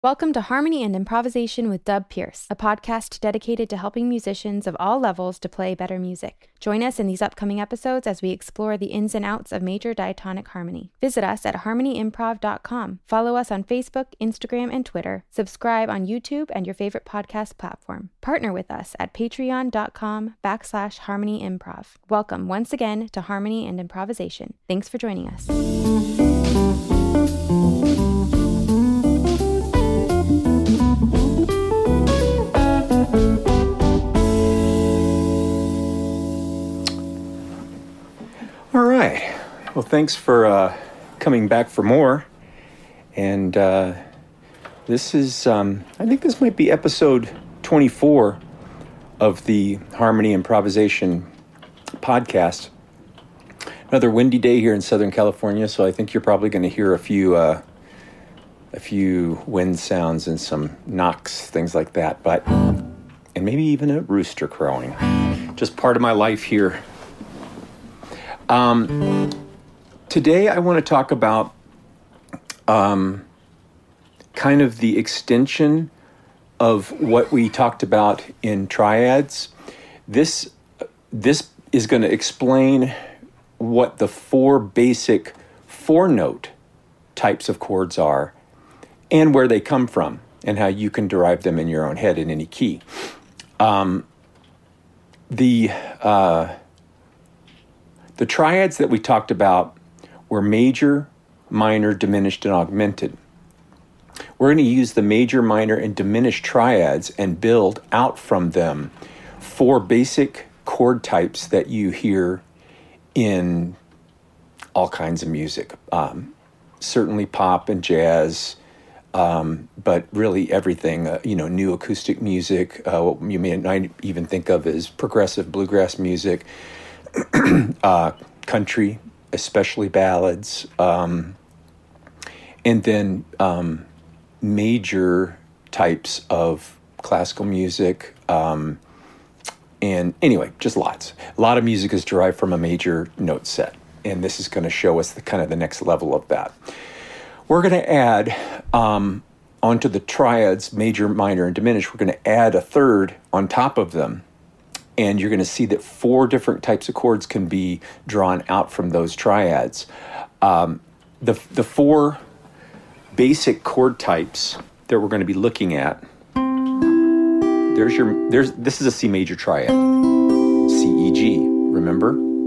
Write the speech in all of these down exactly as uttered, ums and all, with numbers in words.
Welcome to Harmony and Improvisation with Dub Pierce, a podcast dedicated to helping musicians of all levels to play better music. Join us in these upcoming episodes as we explore the ins and outs of major diatonic harmony. Visit us at harmony improv dot com. Follow us on Facebook, Instagram, and Twitter. Subscribe on YouTube and your favorite podcast platform. Partner with us at patreon.com backslash harmony improv. Welcome once again to Harmony and Improvisation. Thanks for joining us. All right. Well, thanks for uh, coming back for more. And uh, this is, um, I think this might be episode twenty-four of the Harmony Improvisation podcast. Another windy day here in Southern California, so I think you're probably going to hear a few, uh, a few wind sounds and some knocks, things like that. But, and maybe even a rooster crowing. Just part of my life here. Um, today I want to talk about um, kind of the extension of what we talked about in triads. This, this is going to explain what the four basic four-note types of chords are and where they come from and how you can derive them in your own head in any key. Um, the... Uh, The triads that we talked about were major, minor, diminished, and augmented. We're going to use the major, minor, and diminished triads and build out from them four basic chord types that you hear in all kinds of music. Um, certainly pop and jazz, um, but really everything, uh, you know, new acoustic music, uh, what you may even think of as progressive bluegrass music. uh, country, especially ballads, um, and then um, major types of classical music, um, and anyway, just lots. A lot of music is derived from a major note set, and this is going to show us the kind of the next level of that. We're going to add um, onto the triads, major, minor, and diminished. We're going to add a third on top of them. And you're going to see that four different types of chords can be drawn out from those triads. Um, the the four basic chord types that we're going to be looking at. There's your there's this is a C major triad, C E G. Remember,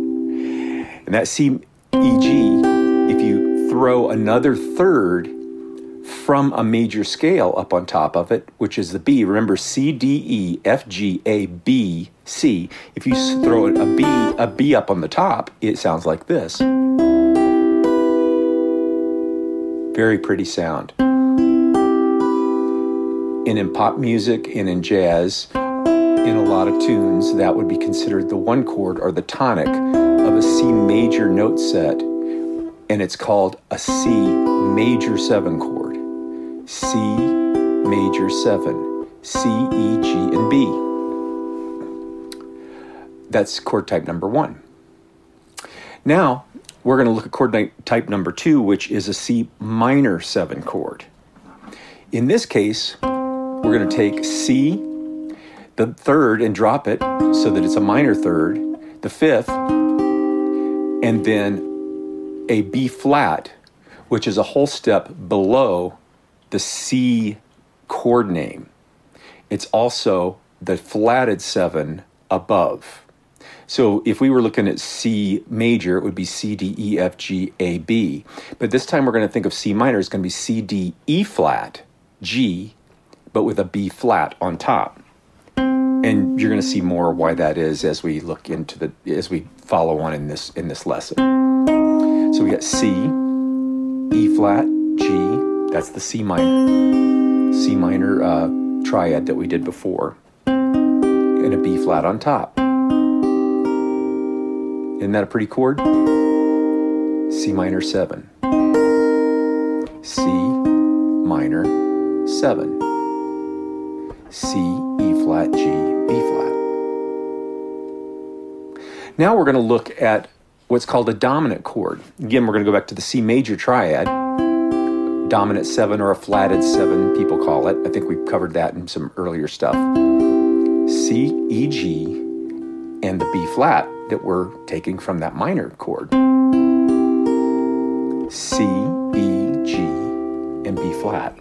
and that C E G. If you throw another third from a major scale up on top of it, which is the B. Remember, C, D, E, F, G, A, B, C. If you throw a B, a B up on the top, it sounds like this. Very pretty sound. And in pop music and in jazz, in a lot of tunes, that would be considered the one chord or the tonic of a C major note set, and it's called a C major seven chord. C major seven, C, E, G, and B. That's chord type number one. Now, we're going to look at chord type number two, which is a C minor seven chord. In this case, we're going to take C, the third, and drop it so that it's a minor third, the fifth, and then a B flat, which is a whole step below the C chord name. It's also the flatted seven above. So if we were looking at C major, it would be C, D, E, F, G, A, B. But this time we're going to think of C minor. It's going to be C, D, E flat, G, but with a B flat on top. And you're going to see more why that is as we look into the, as we follow on in this, in this lesson. So we got C, E flat, G, that's the C minor, C minor uh, triad that we did before, and a B flat on top. Isn't that a pretty chord? C minor seven, C minor seven, C, E flat, G, B flat. Now we're going to look at what's called a dominant chord. Again, we're going to go back to the C major triad. dominant seven or a flatted seven, people call it. I think we covered that in some earlier stuff. C, E, G, and the B flat that we're taking from that minor chord. C, E, G, and B flat.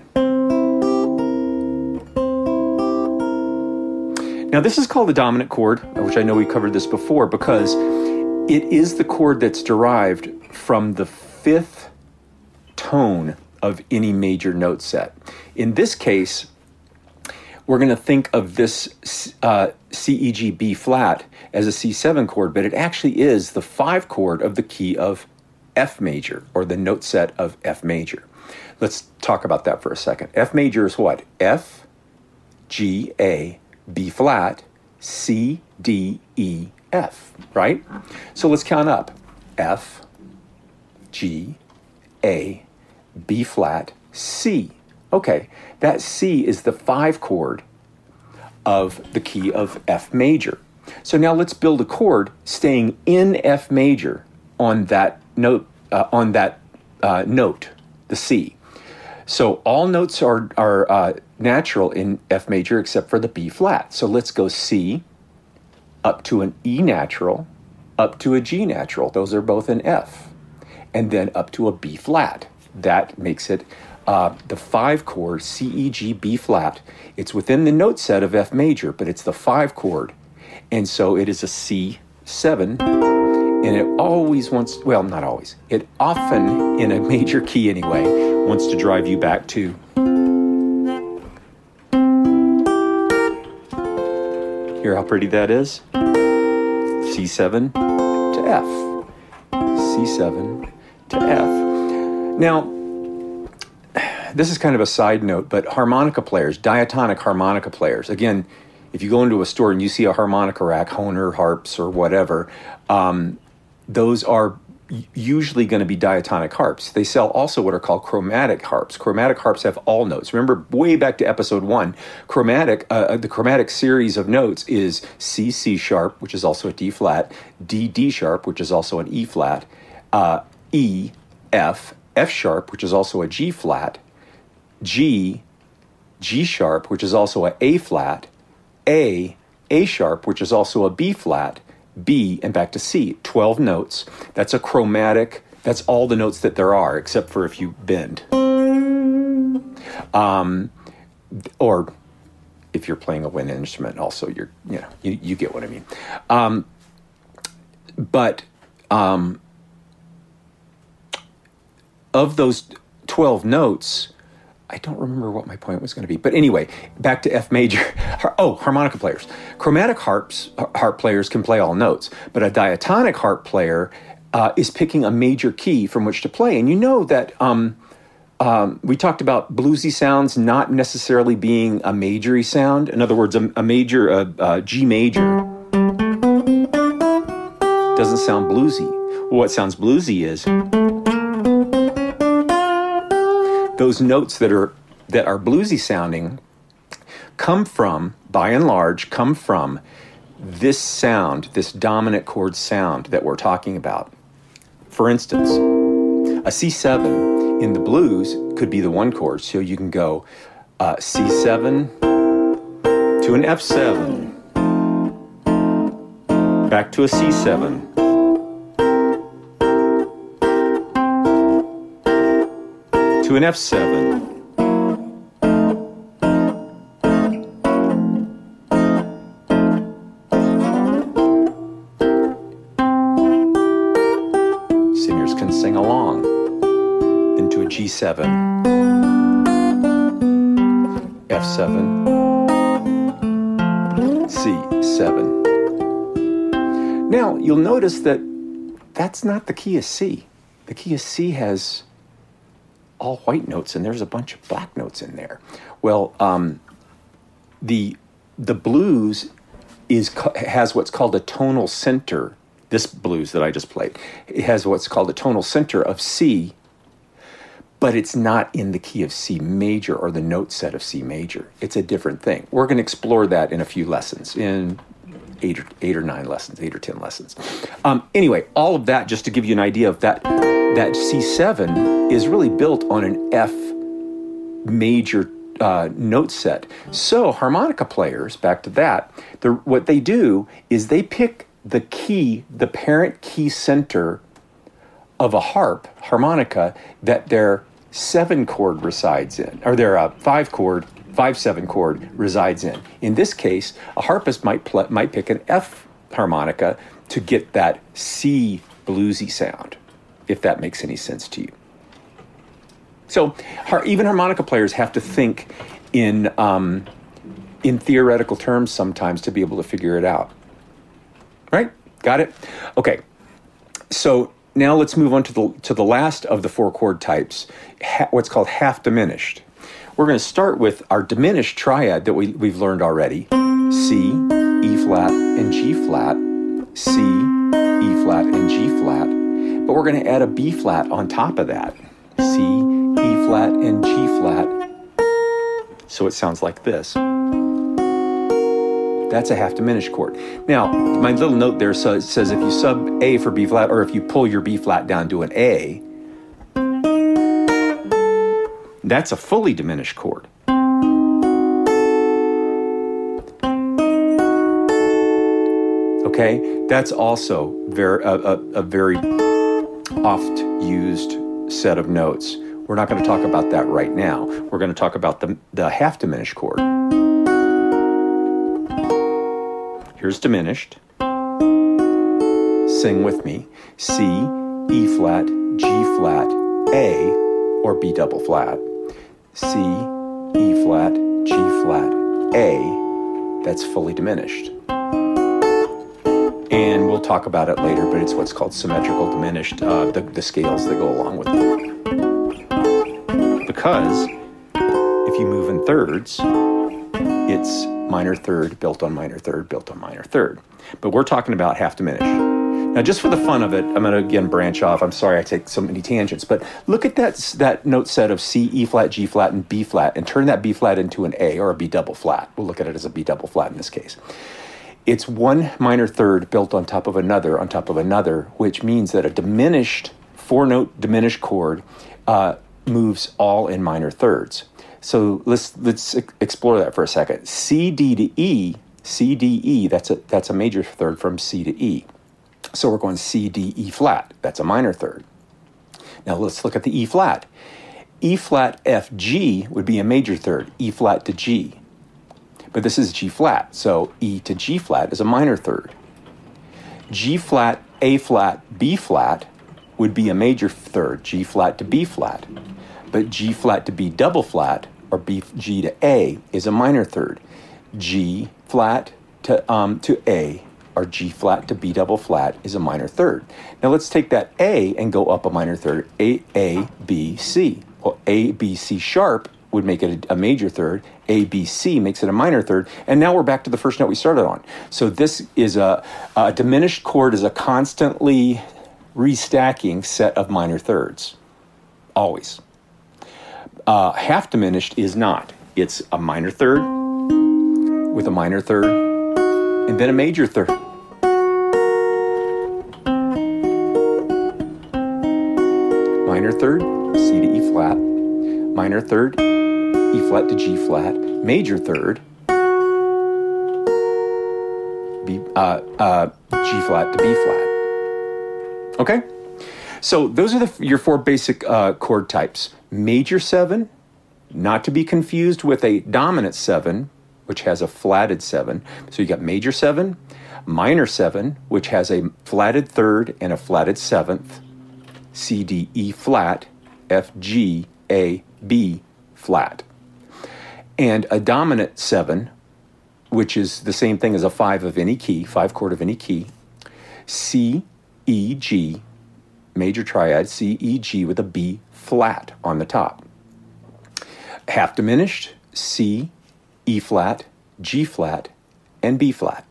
Now this is called the dominant chord, which I know we covered this before, because it is the chord that's derived from the fifth tone of any major note set. In this case, we're going to think of this uh, C, E, G, B flat as a C seven chord, but it actually is the five chord of the key of F major, or the note set of F major. Let's talk about that for a second. F major is what? F, G, A, B flat, C, D, E, F, right? So let's count up. F, G, A, B flat, C. Okay, that C is the five chord of the key of F major. So now let's build a chord staying in F major on that note, uh, on that uh, note, the C. So all notes are, are uh, natural in F major except for the B flat. So let's go C, up to an E natural, up to a G natural. Those are both in F. And then up to a B flat. That makes it uh, the five chord, C, E, G, B flat. It's within the note set of F major, but it's the five chord. And so it is a C seven. And it always wants, well, not always, it often, in a major key anyway, wants to drive you back to. Hear how pretty that is? C seven to F. C seven to F. Now, this is kind of a side note, but harmonica players, diatonic harmonica players, again, if you go into a store and you see a harmonica rack, Hohner harps or whatever, um, those are usually going to be diatonic harps. They sell also what are called chromatic harps. Chromatic harps have all notes. Remember, way back to episode one, chromatic, uh, the chromatic series of notes is C, C sharp, which is also a D flat, D, D sharp, which is also an E flat, uh, E, F, F sharp, which is also a G flat, G, G sharp, which is also a A flat, A, A sharp, which is also a B flat, B, and back to C. twelve notes. That's a chromatic. That's all the notes that there are, except for if you bend. Um, or if you're playing a wind instrument, also, you're, you know, you, you get what I mean. Um, but um, of those twelve notes, I don't remember what my point was going to be. But anyway, back to F major. Oh, harmonica players. Chromatic harps, harp players can play all notes, but a diatonic harp player uh, is picking a major key from which to play. And you know that um, um, we talked about bluesy sounds not necessarily being a majory sound. In other words, a, a major, uh, uh, G major, doesn't sound bluesy. Well, what sounds bluesy is those notes that are that are bluesy sounding come from, by and large, come from this sound, this dominant chord sound that we're talking about. For instance, a C seven in the blues could be the one chord, so you can go uh, C seven to an F seven, back to a C seven, to an F seven. Singers can sing along. Into a G seven, F seven, C seven. Now, you'll notice that that's not the key of C. The key of C has all white notes, and there's a bunch of black notes in there. Well, um, the the blues is has what's called a tonal center. This blues that I just played, it has what's called a tonal center of C, but it's not in the key of C major or the note set of C major. It's a different thing. We're going to explore that in a few lessons, in eight or, eight or nine lessons, eight or ten lessons. Um, anyway, all of that just to give you an idea of that. That C seven is really built on an F major uh, note set. So harmonica players, back to that, the, what they do is they pick the key, the parent key center of a harp, harmonica, that their seven chord resides in, or their uh, five chord, five seven chord resides in. In this case, a harpist might pl- might pick an F harmonica to get that C bluesy sound, if that makes any sense to you. So har- even harmonica players have to think in um, in theoretical terms sometimes to be able to figure it out. Right? Got it? Okay. So now let's move on to the to the last of the four chord types, ha- what's called half diminished. We're going to start with our diminished triad that we, we've learned already. C, E flat, and G flat. C, E flat, and G flat. But we're going to add a B flat on top of that. C, E flat, and G flat. So it sounds like this. That's a half diminished chord. Now, my little note there says, says if you sub A for B flat, or if you pull your B flat down to an A, that's a fully diminished chord. Okay, that's also very a, a, a very oft used set of notes. We're not going to talk about that right now. We're going to talk about the, the half diminished chord. Here's diminished. Sing with me. C, E flat, G flat, A, or B double flat. C, E flat, G flat, A. That's fully diminished. And we'll talk about it later, but it's what's called symmetrical diminished, uh, the, the scales that go along with it. Because if you move in thirds, it's minor third, built on minor third, built on minor third. But we're talking about half diminished. Now, just for the fun of it, I'm going to again branch off. I'm sorry I take so many tangents, but look at that that note set of C, E flat, G flat, and B flat, and turn that B flat into an A or a B double flat. We'll look at it as a B double flat in this case. It's one minor third built on top of another, on top of another, which means that a diminished, four-note diminished chord uh, moves all in minor thirds. So let's let's explore that for a second. C, D to E, C, D, E, that's a, that's a major third from C to E. So we're going C, D, E flat. That's a minor third. Now let's look at the E flat. E flat, F, G would be a major third, E flat to G. But this is G flat, so E to G flat is a minor third. G flat, A flat, B flat would be a major third, G flat to B flat. But G flat to B double flat, or B, G to A, is a minor third. G flat to um, to A, or G flat to B double flat, is a minor third. Now let's take that A and go up a minor third, A, A, B, C. Well, A, B, C sharp would make it a, a major third. A, B, C makes it a minor third. And now we're back to the first note we started on. So this is a, a diminished chord is a constantly restacking set of minor thirds. Always. Uh, half diminished is not. It's a minor third with a minor third and then a major third. Minor third, C to E flat. Minor third, E flat to G flat. Major third, B, uh, uh, G flat to B flat. Okay? So those are the, your four basic uh, chord types. Major seven, not to be confused with a dominant seven, which has a flatted seven. So you got major seven, minor seven, which has a flatted third and a flatted seventh, C, D, E flat, F, G, A, B flat. And a dominant seven, which is the same thing as a five of any key, five chord of any key, C, E, G, major triad, C, E, G with a B flat on the top. Half diminished, C, E flat, G flat, and B flat.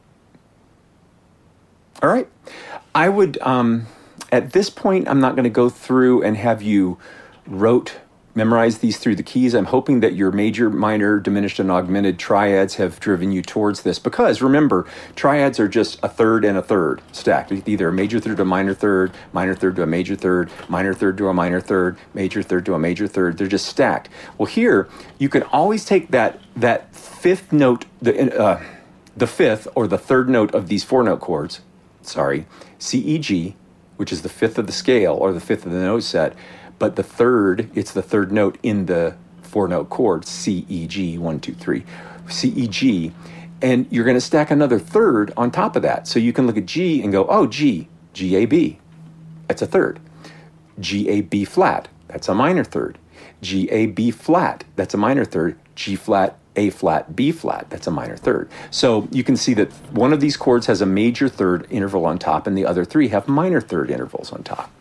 All right. I would, um, at this point, I'm not going to go through and have you rote memorize these through the keys. I'm hoping that your major, minor, diminished, and augmented triads have driven you towards this, because remember, triads are just a third and a third stacked. Either a major third to a minor third, minor third to a major third, minor third to a minor third, major third to a major third. They're just stacked. Well, here you can always take that that fifth note, the uh, the fifth or the third note of these four note chords, sorry, C, E, G, which is the fifth of the scale or the fifth of the note set. But the third, it's the third note in the four-note chord, C, E, G, one, two, three, C, E, G. And you're going to stack another third on top of that. So you can look at G and go, oh, G, G, A, B. That's a third. G, A, B flat. That's a minor third. G, A, B flat. That's a minor third. G flat, A flat, B flat. That's a minor third. So you can see that one of these chords has a major third interval on top and the other three have minor third intervals on top.